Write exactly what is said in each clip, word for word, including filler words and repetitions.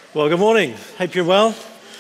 Well, good morning. Hope you're well.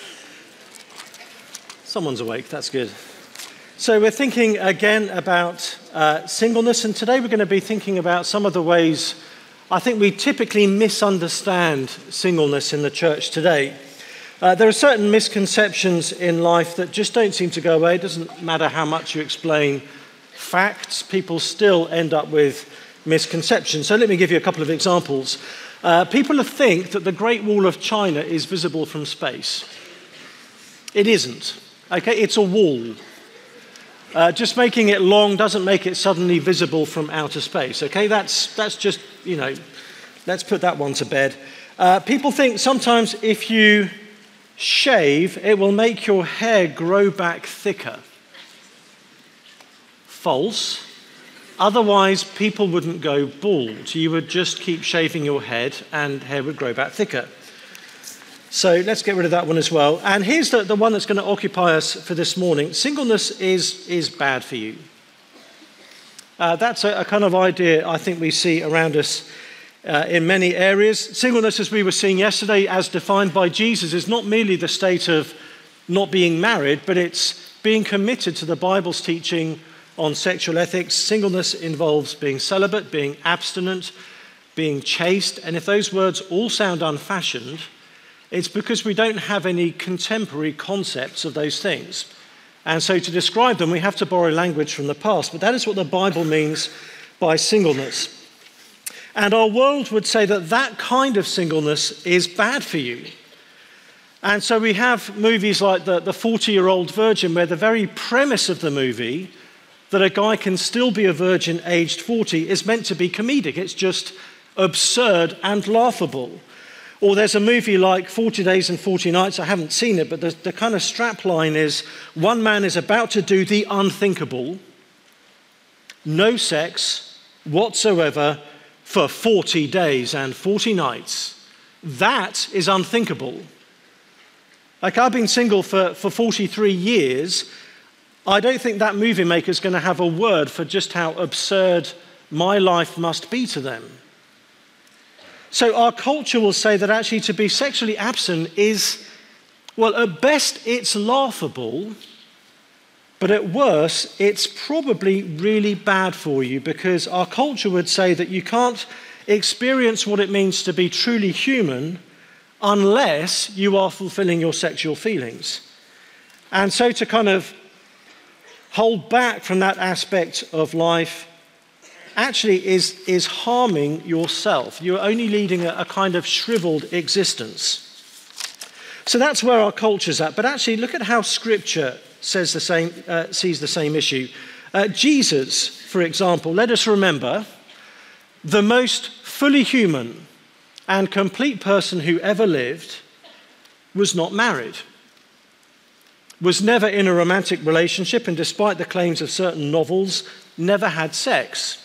Someone's awake, that's good. So we're thinking again about uh, singleness, and today we're going to be thinking about some of the ways I think we typically misunderstand singleness in the church today. Uh, there are certain misconceptions in life that just don't seem to go away. It doesn't matter how much you explain facts, people still end up with misconceptions. So let me give you a couple of examples. Uh, people think that the Great Wall of China is visible from space. It isn't. Okay, it's a wall. Uh, just making it long doesn't make it suddenly visible from outer space. Okay, that's that's just, you know, let's put that one to bed. Uh, people think sometimes if you shave, it will make your hair grow back thicker. False. Otherwise, people wouldn't go bald. You would just keep shaving your head and hair would grow back thicker. So let's get rid of that one as well. And here's the, the one that's going to occupy us for this morning. Singleness is, is bad for you. Uh, that's a, a kind of idea I think we see around us uh, in many areas. Singleness, as we were seeing yesterday, as defined by Jesus, is not merely the state of not being married, but it's being committed to the Bible's teaching on sexual ethics. Singleness involves being celibate, being abstinent, being chaste. And if those words all sound unfashioned, it's because we don't have any contemporary concepts of those things. And so to describe them, we have to borrow language from the past. But that is what the Bible means by singleness. And our world would say that that kind of singleness is bad for you. And so we have movies like the, the forty-year-old Virgin, where the very premise of the movie, that a guy can still be a virgin aged forty, is meant to be comedic. It's just absurd and laughable. Or there's a movie like forty days and forty nights. I haven't seen it, but the, the kind of strapline is one man is about to do the unthinkable, no sex whatsoever for forty days and forty nights. That is unthinkable. Like, I've been single for, for forty-three years. I don't think that movie maker is going to have a word for just how absurd my life must be to them. So our culture will say that actually to be sexually absent is, well, at best it's laughable, but at worst it's probably really bad for you, because our culture would say that you can't experience what it means to be truly human unless you are fulfilling your sexual feelings. And so to kind of hold back from that aspect of life actually is, is harming yourself. You're only leading a, a kind of shriveled existence. So that's where our culture's at. But actually, look at how Scripture says the same, uh, sees the same issue. Uh, Jesus, for example, let us remember, the most fully human and complete person who ever lived was not married, was never in a romantic relationship, and despite the claims of certain novels, never had sex.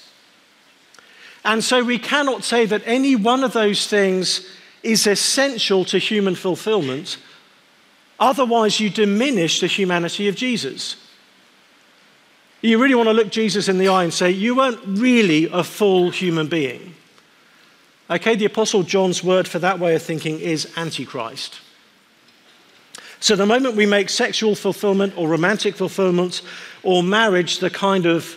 And so we cannot say that any one of those things is essential to human fulfillment. Otherwise, you diminish the humanity of Jesus. You really want to look Jesus in the eye and say, you weren't really a full human being. Okay, the Apostle John's word for that way of thinking is Antichrist. So the moment we make sexual fulfillment or romantic fulfillment or marriage the kind of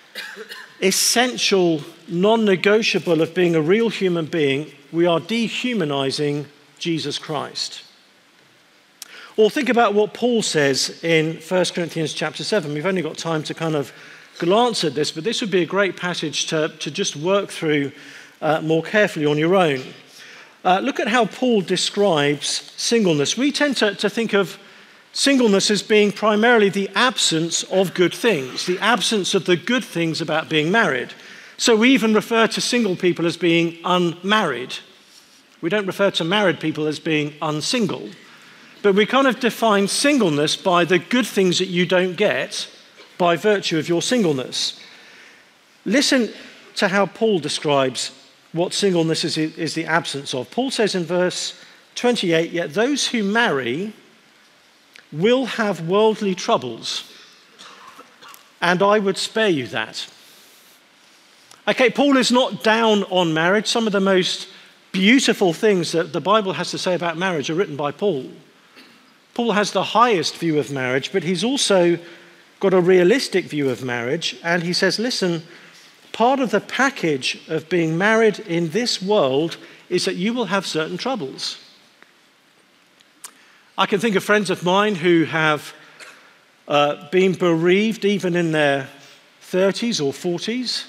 essential, non-negotiable of being a real human being, we are dehumanizing Jesus Christ. Or think about what Paul says in First Corinthians chapter seven. We've only got time to kind of glance at this, but this would be a great passage to, to just work through uh, more carefully on your own. Uh, look at how Paul describes singleness. We tend to, to think of singleness as being primarily the absence of good things, the absence of the good things about being married. So we even refer to single people as being unmarried. We don't refer to married people as being unsingle. But we kind of define singleness by the good things that you don't get by virtue of your singleness. Listen to how Paul describes what singleness is, is the absence of. Paul says in verse twenty-eight, yet those who marry will have worldly troubles, and I would spare you that. Okay, Paul is not down on marriage. Some of the most beautiful things that the Bible has to say about marriage are written by Paul. Paul has the highest view of marriage, but he's also got a realistic view of marriage. And he says, listen, part of the package of being married in this world is that you will have certain troubles. I can think of friends of mine who have uh, been bereaved even in their thirties or forties.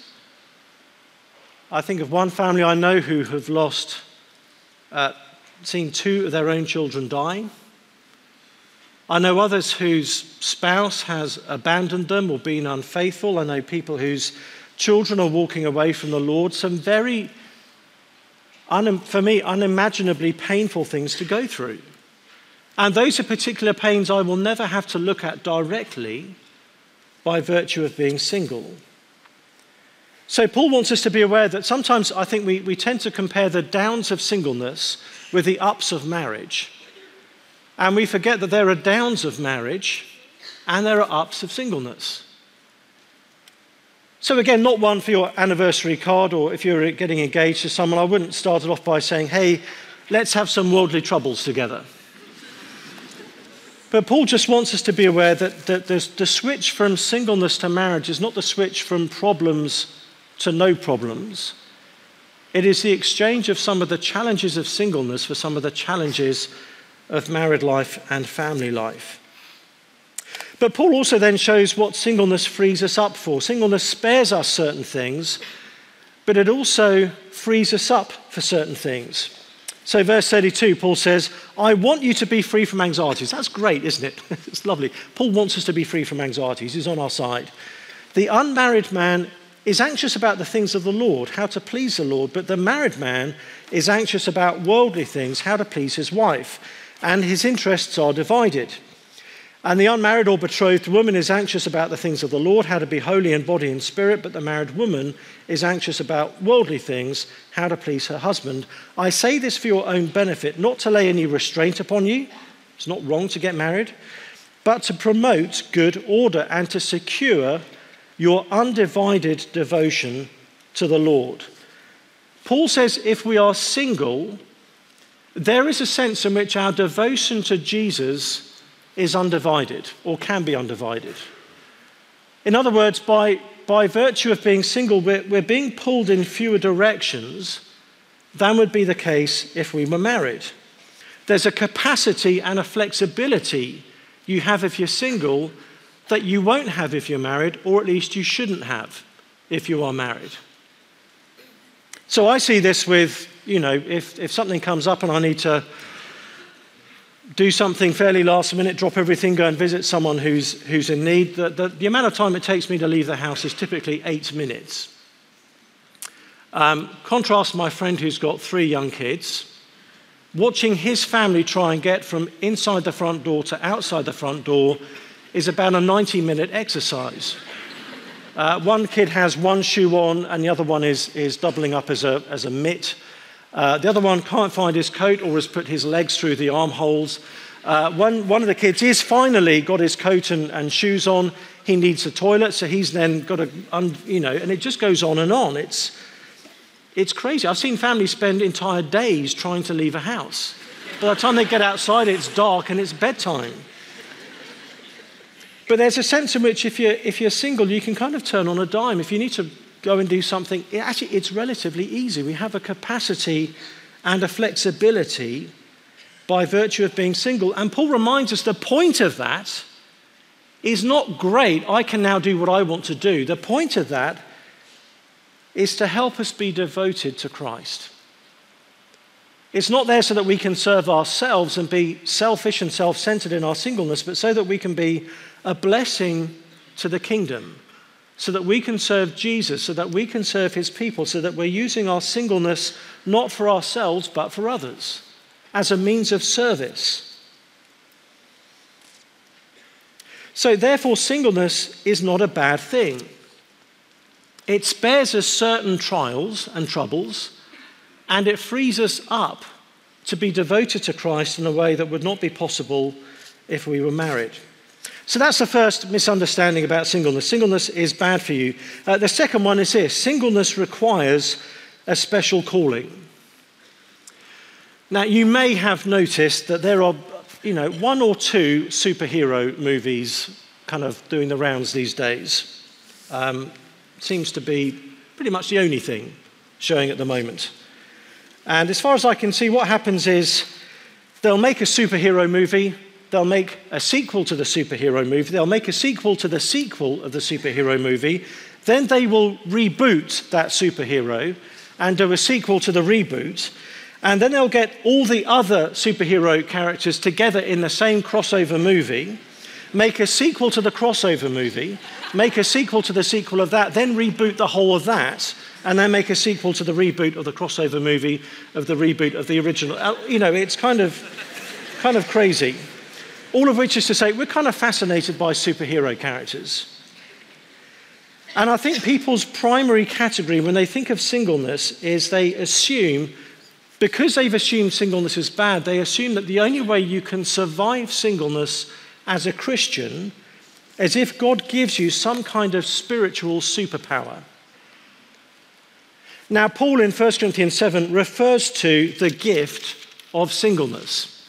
I think of one family I know who have lost, uh, seen two of their own children dying. I know others whose spouse has abandoned them or been unfaithful. I know people whose children are walking away from the Lord. Some very, for me, unimaginably painful things to go through. And those are particular pains I will never have to look at directly by virtue of being single. So Paul wants us to be aware that sometimes I think we, we tend to compare the downs of singleness with the ups of marriage. And we forget that there are downs of marriage and there are ups of singleness. So again, not one for your anniversary card, or if you're getting engaged to someone, I wouldn't start it off by saying, hey, let's have some worldly troubles together. But Paul just wants us to be aware that, that the switch from singleness to marriage is not the switch from problems to no problems. It is the exchange of some of the challenges of singleness for some of the challenges of married life and family life. But Paul also then shows what singleness frees us up for. Singleness spares us certain things, but it also frees us up for certain things. So verse thirty-two, Paul says, I want you to be free from anxieties. That's great, isn't it? It's lovely. Paul wants us to be free from anxieties. He's on our side. The unmarried man is anxious about the things of the Lord, how to please the Lord, but the married man is anxious about worldly things, how to please his wife, and his interests are divided. And the unmarried or betrothed woman is anxious about the things of the Lord, how to be holy in body and spirit, but the married woman is anxious about worldly things, how to please her husband. I say this for your own benefit, not to lay any restraint upon you. It's not wrong to get married, but to promote good order and to secure your undivided devotion to the Lord. Paul says if we are single, there is a sense in which our devotion to Jesus is undivided, or can be undivided. In other words, by, by virtue of being single, we're, we're being pulled in fewer directions than would be the case if we were married. There's a capacity and a flexibility you have if you're single that you won't have if you're married, or at least you shouldn't have if you are married. So I see this with, you know, if, if something comes up and I need to do something fairly last minute, drop everything, go and visit someone who's, who's in need, the, the, the amount of time it takes me to leave the house is typically eight minutes. Um, contrast my friend who's got three young kids. Watching his family try and get from inside the front door to outside the front door is about a ninety minute exercise. Uh, one kid has one shoe on and the other one is, is doubling up as a, as a mitt. Uh, the other one can't find his coat or has put his legs through the armholes. Uh, one, one of the kids is finally got his coat and, and shoes on. He needs the toilet, so he's then got to, um, you know, and it just goes on and on. It's, it's crazy. I've seen families spend entire days trying to leave a house. By the time they get outside, it's dark and it's bedtime. But there's a sense in which if you're, if you're single, you can kind of turn on a dime. If you need to go and do something, it actually, it's relatively easy. We have a capacity and a flexibility by virtue of being single. And Paul reminds us the point of that is not great, I can now do what I want to do. The point of that is to help us be devoted to Christ. It's not there so that we can serve ourselves and be selfish and self-centered in our singleness, but so that we can be a blessing to the kingdom, so that we can serve Jesus, so that we can serve his people, so that we're using our singleness not for ourselves, but for others, as a means of service. So therefore, singleness is not a bad thing. It spares us certain trials and troubles, and it frees us up to be devoted to Christ in a way that would not be possible if we were married. So that's the first misunderstanding about singleness. Singleness is bad for you. Uh, the second one is this: singleness requires a special calling. Now, you may have noticed that there are, you know, one or two superhero movies kind of doing the rounds these days. Um, seems to be pretty much the only thing showing at the moment. And as far as I can see, what happens is they'll make a superhero movie, they'll make a sequel to the superhero movie, they'll make a sequel to the sequel of the superhero movie, then they will reboot that superhero and do a sequel to the reboot, and then they'll get all the other superhero characters together in the same crossover movie, make a sequel to the crossover movie, make a sequel to the sequel of that, then reboot the whole of that, and then make a sequel to the reboot of the crossover movie of the reboot of the original. You know, it's kind of, kind of crazy. All of which is to say, we're kind of fascinated by superhero characters. And I think people's primary category when they think of singleness is they assume, because they've assumed singleness is bad, they assume that the only way you can survive singleness as a Christian is if God gives you some kind of spiritual superpower. Now, Paul in First Corinthians seven refers to the gift of singleness.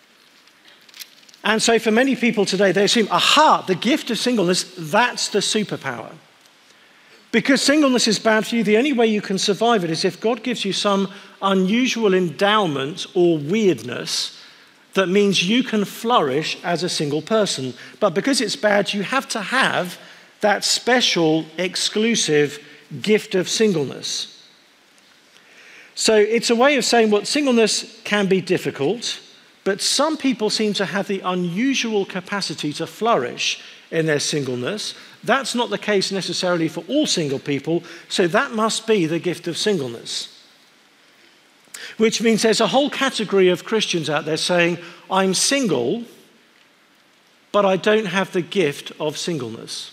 And so for many people today, they assume, aha, the gift of singleness, that's the superpower. Because singleness is bad for you, the only way you can survive it is if God gives you some unusual endowment or weirdness that means you can flourish as a single person. But because it's bad, you have to have that special, exclusive gift of singleness. So it's a way of saying, well, singleness can be difficult, but some people seem to have the unusual capacity to flourish in their singleness. That's not the case necessarily for all single people, so that must be the gift of singleness. Which means there's a whole category of Christians out there saying, I'm single, but I don't have the gift of singleness.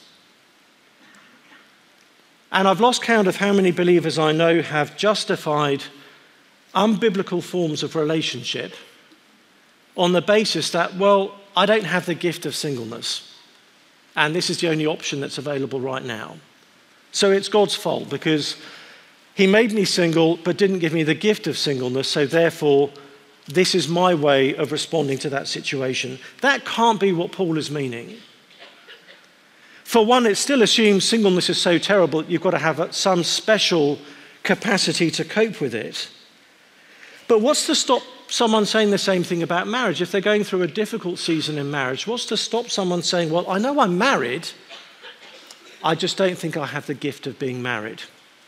And I've lost count of how many believers I know have justified unbiblical forms of relationship on the basis that, well, I don't have the gift of singleness, and this is the only option that's available right now. So it's God's fault because he made me single but didn't give me the gift of singleness, so therefore this is my way of responding to that situation. That can't be what Paul is meaning. For one, it still assumes singleness is so terrible that you've got to have some special capacity to cope with it. But what's to stop someone saying the same thing about marriage? If they're going through a difficult season in marriage, what's to stop someone saying, well, I know I'm married, I just don't think I have the gift of being married.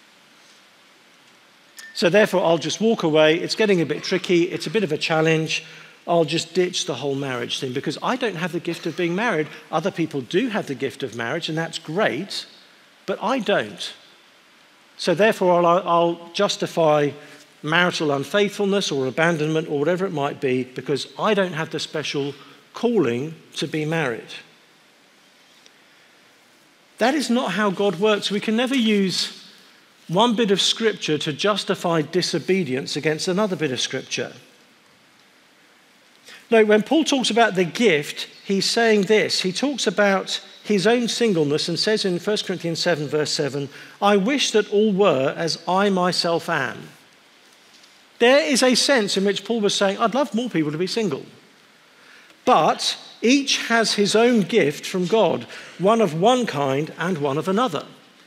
So therefore, I'll just walk away. It's getting a bit tricky. It's a bit of a challenge. I'll just ditch the whole marriage thing because I don't have the gift of being married. Other people do have the gift of marriage, and that's great, but I don't. So therefore, I'll, I'll justify marital unfaithfulness or abandonment or whatever it might be because I don't have the special calling to be married. That is not how God works. We can never use one bit of scripture to justify disobedience against another bit of scripture. No, when Paul talks about the gift, he's saying this. He talks about his own singleness and says in First Corinthians seven, verse seven, I wish that all were as I myself am. There is a sense in which Paul was saying, I'd love more people to be single. But each has his own gift from God, one of one kind and one of another.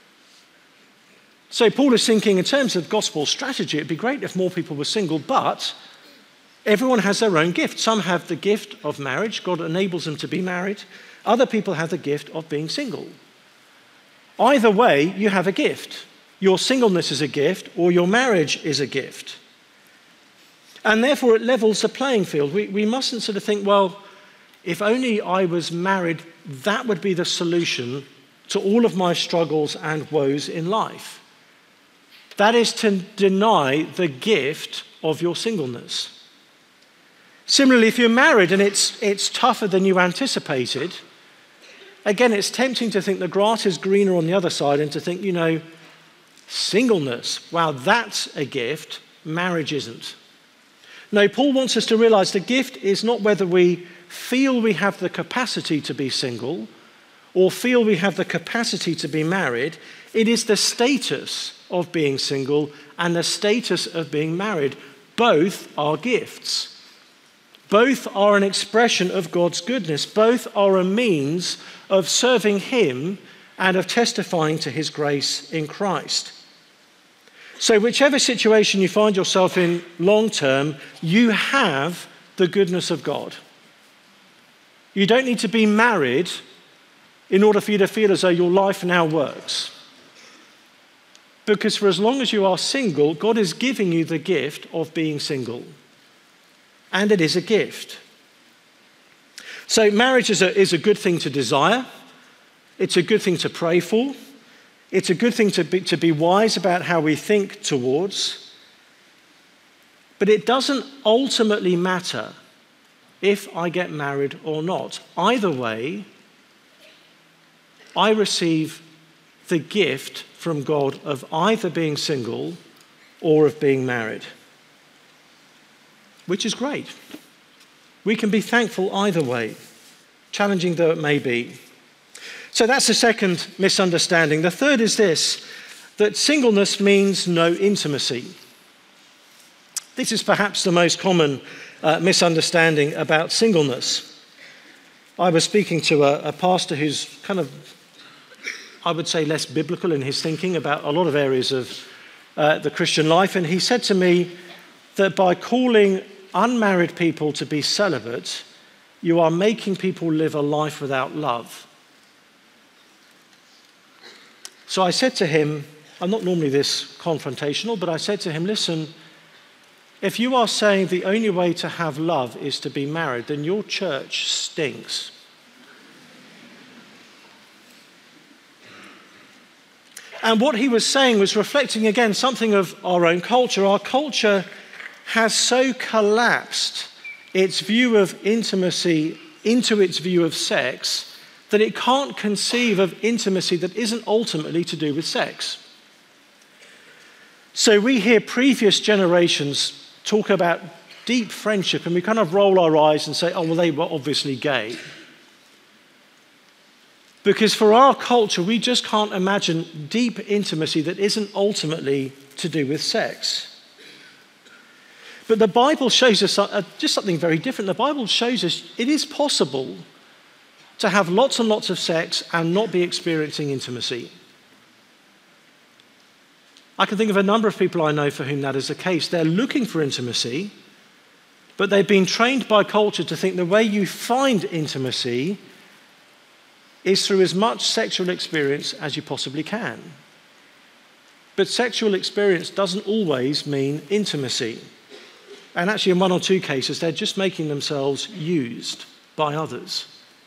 So Paul is thinking in terms of gospel strategy, it'd be great if more people were single, but everyone has their own gift. Some have the gift of marriage. God enables them to be married. Other people have the gift of being single. Either way, you have a gift. Your singleness is a gift or your marriage is a gift. And therefore, it levels the playing field. We, we mustn't sort of think, well, if only I was married, that would be the solution to all of my struggles and woes in life. That is to deny the gift of your singleness. Similarly, if you're married and it's, it's tougher than you anticipated, again, it's tempting to think the grass is greener on the other side and to think, you know, singleness, wow, that's a gift, marriage isn't. No, Paul wants us to realize the gift is not whether we feel we have the capacity to be single or feel we have the capacity to be married. It is the status of being single and the status of being married. both are gifts. Both are an expression of God's goodness. Both are a means of serving him and of testifying to his grace in Christ. So whichever situation you find yourself in long term, you have the goodness of God. You don't need to be married in order for you to feel as though your life now works. Because for as long as you are single, God is giving you the gift of being single. And it is a gift. So marriage is a, is a good thing to desire. It's a good thing to pray for. It's a good thing to be, to be wise about how we think towards. But it doesn't ultimately matter if I get married or not. Either way, I receive the gift from God of either being single or of being married, which is great. We can be thankful either way, challenging though it may be. So that's the second misunderstanding. The third is this, that singleness means no intimacy. This is perhaps the most common uh, misunderstanding about singleness. I was speaking to a, a pastor who's kind of, I would say, less biblical in his thinking about a lot of areas of uh, the Christian life, and he said to me that by calling unmarried people to be celibate, you are making people live a life without love. So I said to him, I'm not normally this confrontational, but I said to him, listen, if you are saying the only way to have love is to be married, then your church stinks. And what he was saying was reflecting again something of our own culture. Our culture has so collapsed its view of intimacy into its view of sex that it can't conceive of intimacy that isn't ultimately to do with sex. So we hear previous generations talk about deep friendship and we kind of roll our eyes and say, oh, well, they were obviously gay. Because for our culture, we just can't imagine deep intimacy that isn't ultimately to do with sex. But the Bible shows us just something very different. The Bible shows us it is possible to have lots and lots of sex and not be experiencing intimacy. I can think of a number of people I know for whom that is the case. They're looking for intimacy, but they've been trained by culture to think the way you find intimacy is through as much sexual experience as you possibly can. But sexual experience doesn't always mean intimacy. And actually, in one or two cases, they're just making themselves used by others.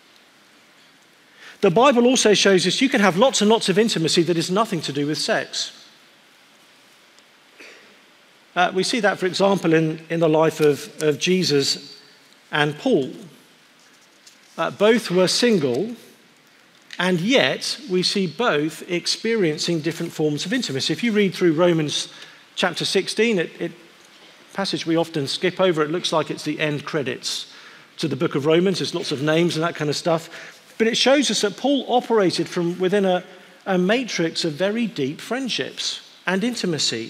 The Bible also shows us you can have lots and lots of intimacy that is nothing to do with sex. Uh, we see that, for example, in, in the life of, of Jesus and Paul. Uh, both were single, and yet we see both experiencing different forms of intimacy. If you read through Romans chapter sixteen, it, it passage we often skip over, it looks like it's the end credits to the book of Romans. There's lots of names and that kind of stuff. But it shows us that Paul operated from within a, a matrix of very deep friendships and intimacy.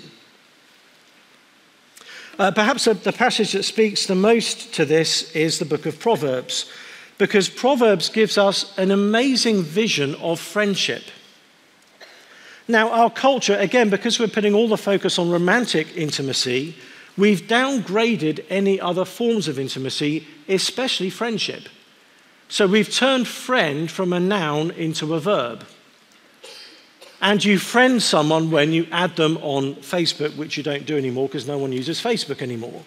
Uh, perhaps the, the passage that speaks the most to this is the book of Proverbs, because Proverbs gives us an amazing vision of friendship. Now, our culture, again, because we're putting all the focus on romantic intimacy, we've downgraded any other forms of intimacy, especially friendship. So we've turned friend from a noun into a verb. And you friend someone when you add them on Facebook, which you don't do anymore because no one uses Facebook anymore.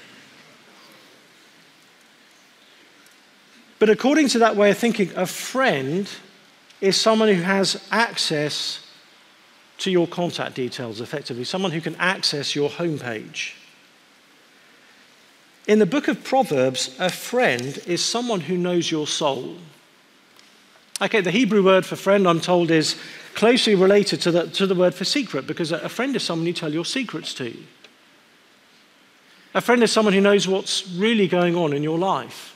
But according to that way of thinking, a friend is someone who has access to your contact details, effectively, someone who can access your homepage. In the book of Proverbs, a friend is someone who knows your soul. Okay, the Hebrew word for friend, I'm told, is closely related to the, to the word for secret, because a friend is someone you tell your secrets to. A friend is someone who knows what's really going on in your life.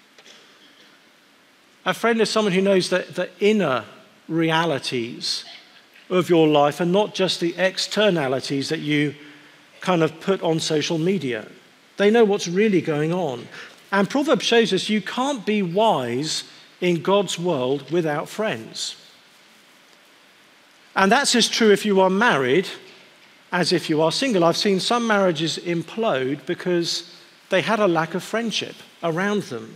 A friend is someone who knows the, the inner realities of your life and not just the externalities that you kind of put on social media. They know what's really going on. And Proverbs shows us you can't be wise in God's world without friends. And that's as true if you are married as if you are single. I've seen some marriages implode because they had a lack of friendship around them.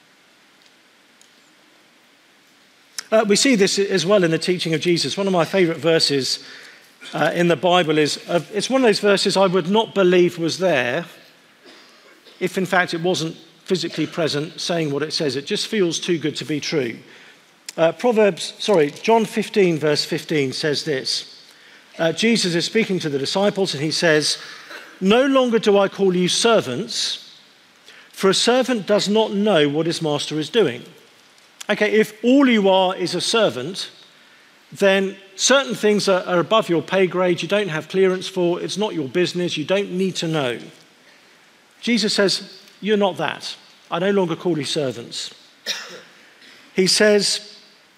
Uh, we see this as well in the teaching of Jesus. One of my favorite verses uh, in the Bible is, uh, it's one of those verses I would not believe was there if in fact it wasn't physically present saying what it says. It just feels too good to be true. Uh, Proverbs, sorry, John fifteen verse fifteen says this. Uh, Jesus is speaking to the disciples and he says, "No longer do I call you servants, for a servant does not know what his master is doing." Okay, if all you are is a servant, then certain things are, are above your pay grade, you don't have clearance for, it's not your business, you don't need to know. Jesus says, you're not that. I no longer call you servants. He says,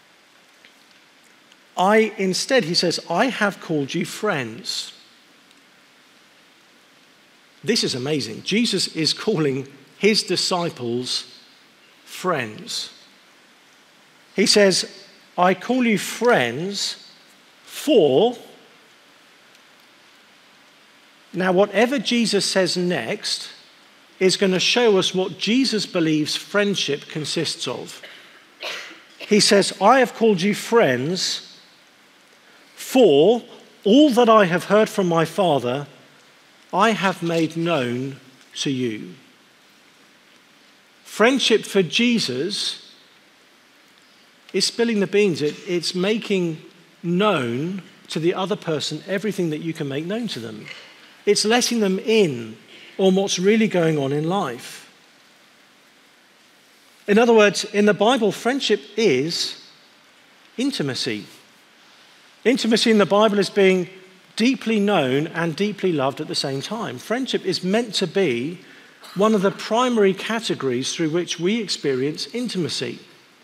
I instead, he says, I have called you friends. This is amazing. Jesus is calling his disciples friends. He says, I call you friends for... Now, whatever Jesus says next is going to show us what Jesus believes friendship consists of. He says, I have called you friends for all that I have heard from my Father, I have made known to you. Friendship for Jesus is spilling the beans. It, it's making known to the other person everything that you can make known to them. It's letting them in on what's really going on in life. In other words, in the Bible, friendship is intimacy. Intimacy in the Bible is being deeply known and deeply loved at the same time. Friendship is meant to be one of the primary categories through which we experience intimacy.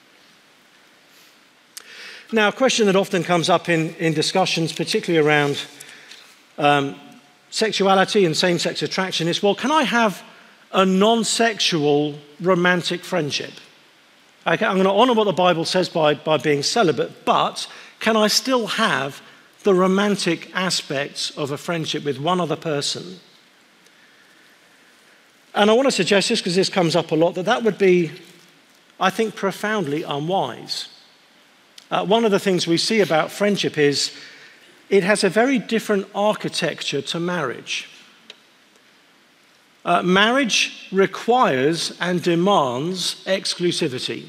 Now, a question that often comes up in, in discussions, particularly around um, sexuality and same-sex attraction, is, well, can I have a non-sexual romantic friendship? Okay, I'm going to honor what the Bible says by, by being celibate, but can I still have the romantic aspects of a friendship with one other person? And I want to suggest this, because this comes up a lot, that that would be, I think, profoundly unwise. Uh, one of the things we see about friendship is it has a very different architecture to marriage. Uh, marriage requires and demands exclusivity.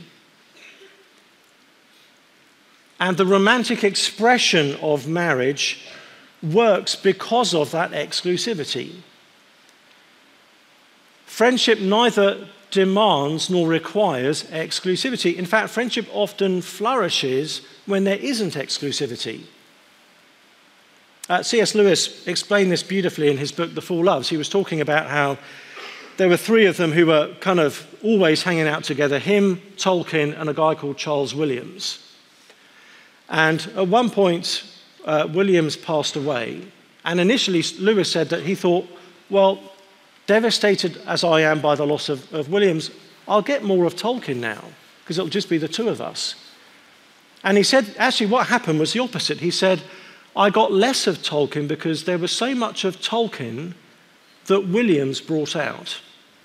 And the romantic expression of marriage works because of that exclusivity. Friendship neither demands nor requires exclusivity. In fact, friendship often flourishes when there isn't exclusivity. Uh, C S Lewis explained this beautifully in his book, The Four Loves. He was talking about how there were three of them who were kind of always hanging out together, him, Tolkien, and a guy called Charles Williams. And at one point, uh, Williams passed away. And initially, Lewis said that he thought, well, devastated as I am by the loss of, of Williams, I'll get more of Tolkien now, because it'll just be the two of us. And he said, actually, what happened was the opposite. He said, I got less of Tolkien because there was so much of Tolkien that Williams brought out.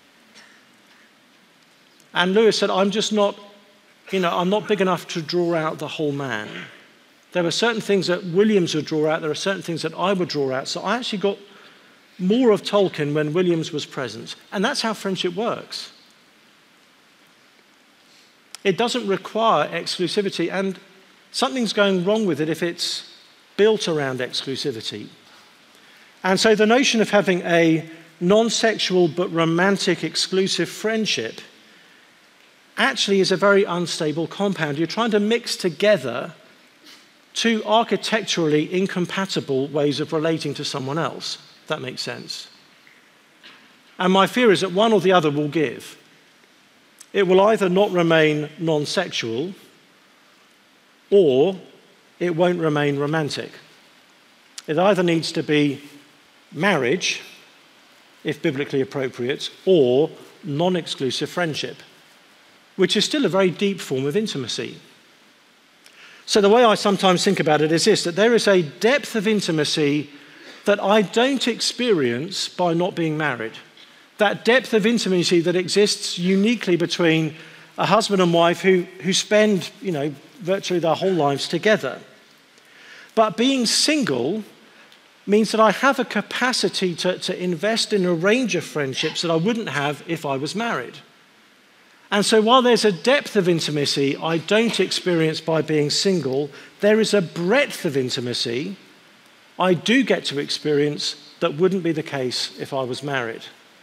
And Lewis said, I'm just not, you know, I'm not big enough to draw out the whole man. There were certain things that Williams would draw out, there are certain things that I would draw out. So I actually got more of Tolkien when Williams was present. And that's how friendship works. It doesn't require exclusivity, and something's going wrong with it if it's built around exclusivity. And so the notion of having a non-sexual but romantic exclusive friendship actually is a very unstable compound. You're trying to mix together two architecturally incompatible ways of relating to someone else. That makes sense. And my fear is that one or the other will give. It will either not remain non-sexual, or it won't remain romantic. It either needs to be marriage, if biblically appropriate, or non-exclusive friendship, which is still a very deep form of intimacy. So the way I sometimes think about it is this, that there is a depth of intimacy that I don't experience by not being married. That depth of intimacy that exists uniquely between a husband and wife who, who spend, you know, virtually their whole lives together. But being single means that I have a capacity to, to invest in a range of friendships that I wouldn't have if I was married. And so while there's a depth of intimacy I don't experience by being single, there is a breadth of intimacy I do get to experience that wouldn't be the case if I was married.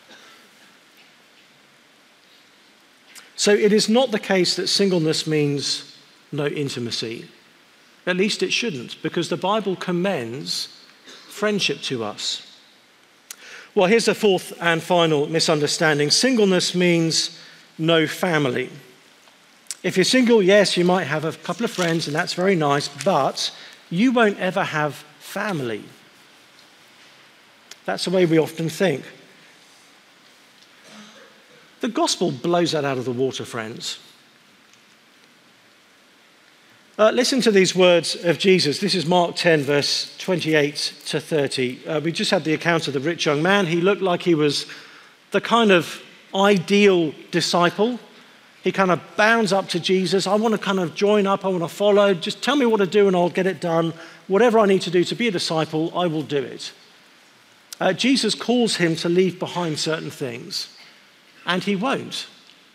So it is not the case that singleness means no intimacy. At least it shouldn't, because the Bible commends friendship to us. Well, here's the fourth and final misunderstanding. Singleness means no family. If you're single, yes, you might have a couple of friends, and that's very nice, but you won't ever have family. That's the way we often think. The gospel blows that out of the water, friends. Uh, listen to these words of Jesus. This is Mark ten, verse twenty-eight to thirty. Uh, we just had the account of the rich young man. He looked like he was the kind of ideal disciple. He kind of bounds up to Jesus. I want to kind of join up. I want to follow. Just tell me what to do and I'll get it done. Whatever I need to do to be a disciple, I will do it. Uh, Jesus calls him to leave behind certain things, and he won't.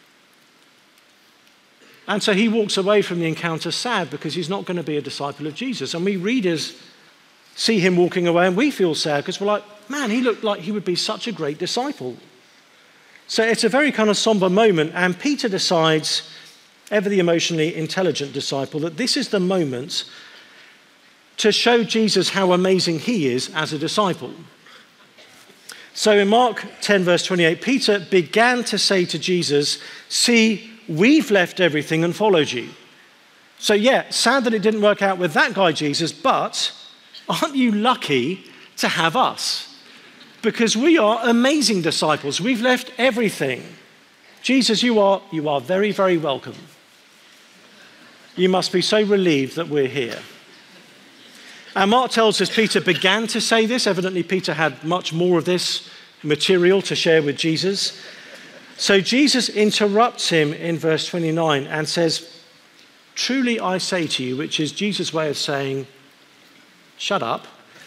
And so he walks away from the encounter sad because he's not going to be a disciple of Jesus. And we readers see him walking away and we feel sad because we're like, man, he looked like he would be such a great disciple. So it's a very kind of somber moment, and Peter decides, ever the emotionally intelligent disciple, that this is the moment to show Jesus how amazing he is as a disciple. So in Mark ten, verse twenty-eight, Peter began to say to Jesus, "See, we've left everything and followed you." So yeah, sad that it didn't work out with that guy, Jesus, but aren't you lucky to have us? Because we are amazing disciples. We've left everything. Jesus, you are, you are very, very welcome. You must be so relieved that we're here. And Mark tells us Peter began to say this. Evidently, Peter had much more of this material to share with Jesus. So Jesus interrupts him in verse twenty-nine and says, "Truly I say to you," which is Jesus' way of saying, shut up.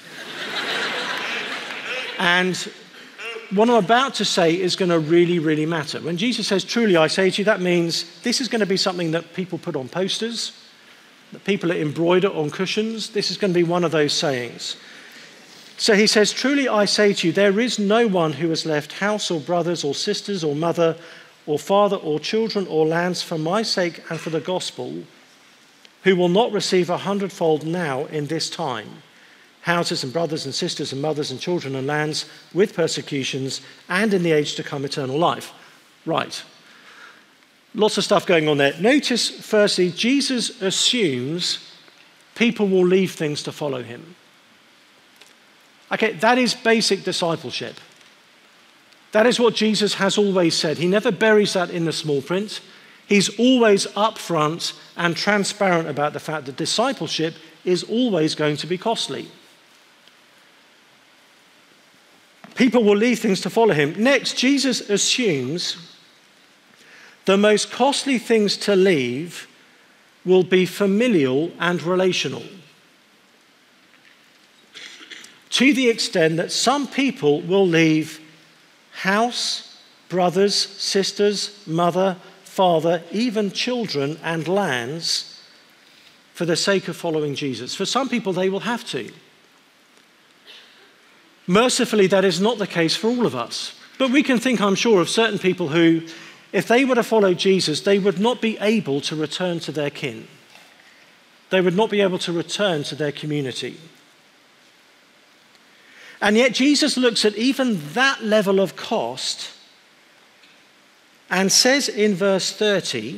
And what I'm about to say is going to really, really matter. When Jesus says, "Truly I say to you," that means this is going to be something that people put on posters, that people embroider on cushions. This is going to be one of those sayings. So he says, "Truly I say to you, there is no one who has left house or brothers or sisters or mother or father or children or lands for my sake and for the gospel, who will not receive a hundredfold now in this time, houses and brothers and sisters and mothers and children and lands with persecutions, and in the age to come eternal life." Right. Lots of stuff going on there. Notice, firstly, Jesus assumes people will leave things to follow him. Okay, that is basic discipleship. That is what Jesus has always said. He never buries that in the small print. He's always upfront and transparent about the fact that discipleship is always going to be costly. People will leave things to follow him. Next, Jesus assumes the most costly things to leave will be familial and relational, to the extent that some people will leave house, brothers, sisters, mother, father, even children and lands for the sake of following Jesus. For some people, they will have to. Mercifully, that is not the case for all of us. But we can think, I'm sure, of certain people who, if they were to follow Jesus, they would not be able to return to their kin. They would not be able to return to their community. And yet Jesus looks at even that level of cost and says in verse thirty,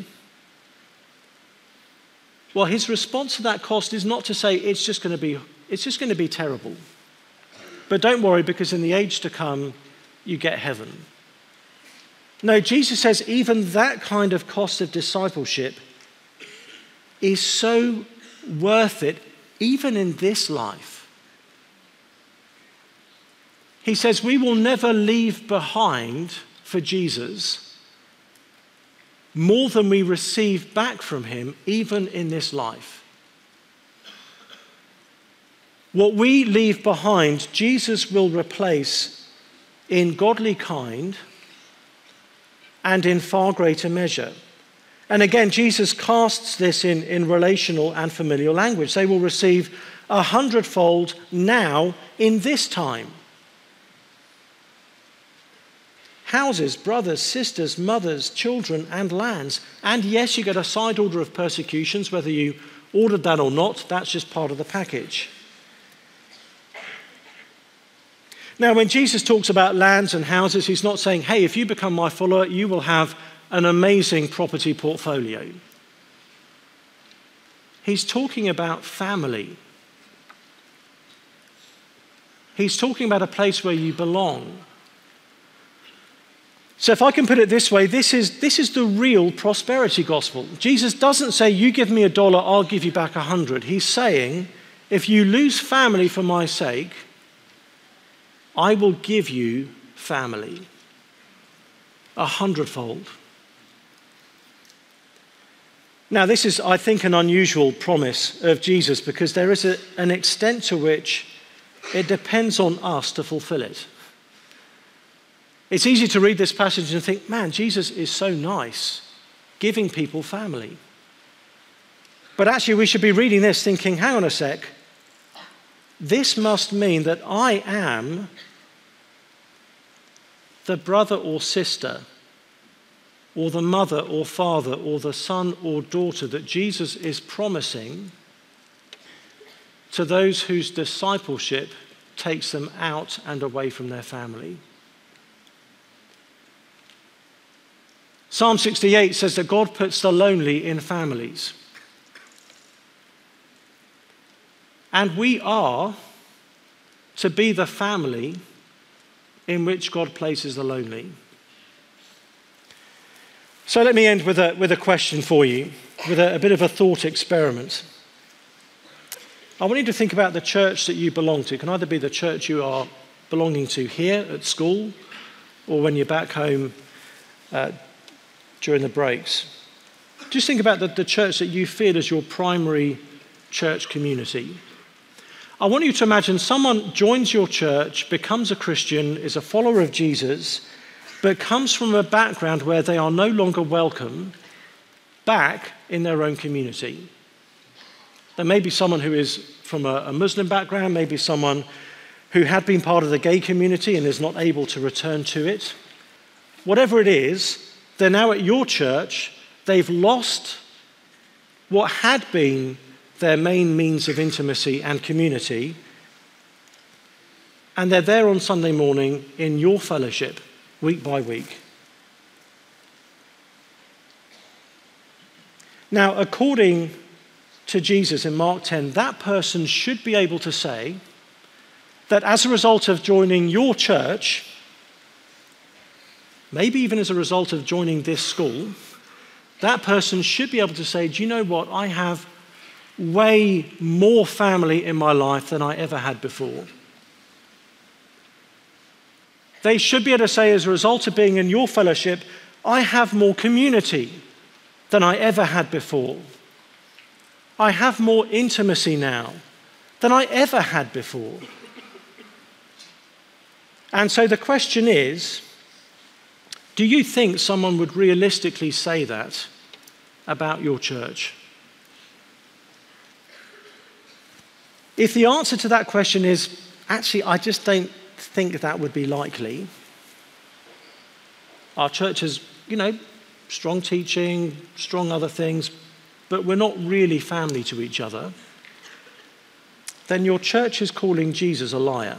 well, his response to that cost is not to say it's just going to be, it's just going to be terrible. But don't worry, because in the age to come, you get heaven. No, Jesus says even that kind of cost of discipleship is so worth it, even in this life. He says we will never leave behind for Jesus more than we receive back from him, even in this life. What we leave behind, Jesus will replace in godly kind and in far greater measure. And again, Jesus casts this in, in relational and familial language. They will receive a hundredfold now in this time. Houses, brothers, sisters, mothers, children, and lands. And yes, you get a side order of persecutions, whether you ordered that or not, that's just part of the package. Now, when Jesus talks about lands and houses, he's not saying, hey, if you become my follower, you will have an amazing property portfolio. He's talking about family. He's talking about a place where you belong. So if I can put it this way, this is, this is the real prosperity gospel. Jesus doesn't say, you give me a dollar, I'll give you back a hundred. He's saying, if you lose family for my sake, I will give you family a hundredfold. Now, this is, I think, an unusual promise of Jesus because there is a, an extent to which it depends on us to fulfill it. It's easy to read this passage and think, man, Jesus is so nice, giving people family. But actually, we should be reading this thinking, hang on a sec, this must mean that I am the brother or sister, or the mother or father, or the son or daughter that Jesus is promising to those whose discipleship takes them out and away from their family. Psalm sixty-eight says that God puts the lonely in families. And we are to be the family in which God places the lonely. So let me end with a, with a question for you, with a, a bit of a thought experiment. I want you to think about the church that you belong to. It can either be the church you are belonging to here at school or when you're back home uh, during the breaks. Just think about the, the church that you feel as your primary church community. I want you to imagine someone joins your church, becomes a Christian, is a follower of Jesus, but comes from a background where they are no longer welcome back in their own community. There may be someone who is from a, a Muslim background, maybe someone who had been part of the gay community and is not able to return to it. Whatever it is, they're now at your church. They've lost what had been their main means of intimacy and community, and they're there on Sunday morning in your fellowship, week by week. Now, according to Jesus in Mark ten, that person should be able to say that as a result of joining your church, maybe even as a result of joining this school, that person should be able to say, do you know what? I have way more family in my life than I ever had before. They should be able to say, as a result of being in your fellowship, I have more community than I ever had before. I have more intimacy now than I ever had before. And so the question is, do you think someone would realistically say that about your church? If the answer to that question is, actually, I just don't think that would be likely. Our church has, you know, strong teaching, strong other things, but we're not really family to each other. Then your church is calling Jesus a liar.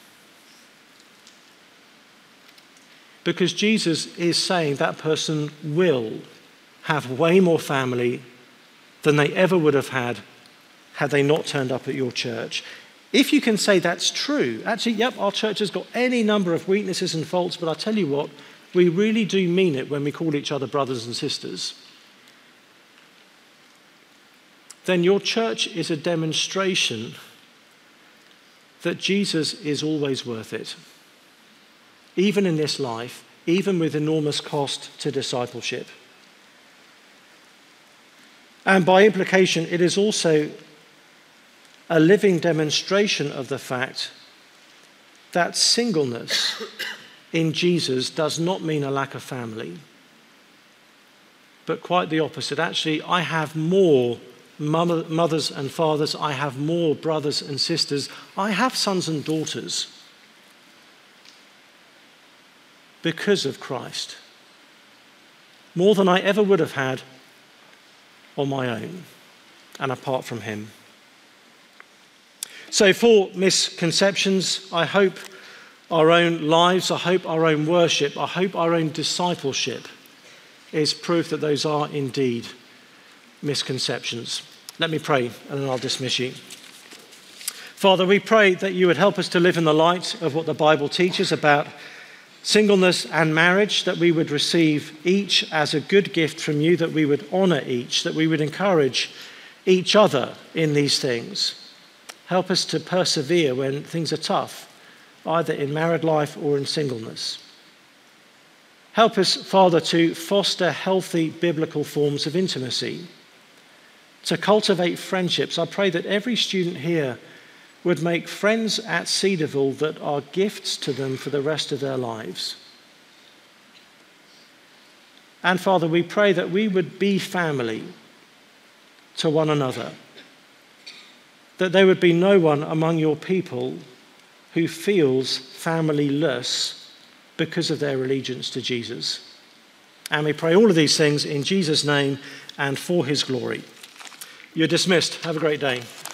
Because Jesus is saying that person will have way more family than they ever would have had had they not turned up at your church. If you can say that's true, actually, yep, our church has got any number of weaknesses and faults, but I'll tell you what, we really do mean it when we call each other brothers and sisters, then your church is a demonstration that Jesus is always worth it, even in this life, even with enormous cost to discipleship. And by implication, it is also a living demonstration of the fact that singleness in Jesus does not mean a lack of family, but quite the opposite. Actually, I have more mothers and fathers, I have more brothers and sisters, I have sons and daughters because of Christ, more than I ever would have had on my own and apart from him. So for misconceptions, I hope our own lives, I hope our own worship, I hope our own discipleship is proof that those are indeed misconceptions. Let me pray and then I'll dismiss you. Father, we pray that you would help us to live in the light of what the Bible teaches about singleness and marriage, that we would receive each as a good gift from you, that we would honor each, that we would encourage each other in these things. Help us to persevere when things are tough, either in married life or in singleness. Help us, Father, to foster healthy biblical forms of intimacy, to cultivate friendships. I pray that every student here would make friends at Cedarville that are gifts to them for the rest of their lives. And Father, we pray that we would be family to one another, that there would be no one among your people who feels familyless because of their allegiance to Jesus. And we pray all of these things in Jesus' name and for his glory. You're dismissed. Have a great day.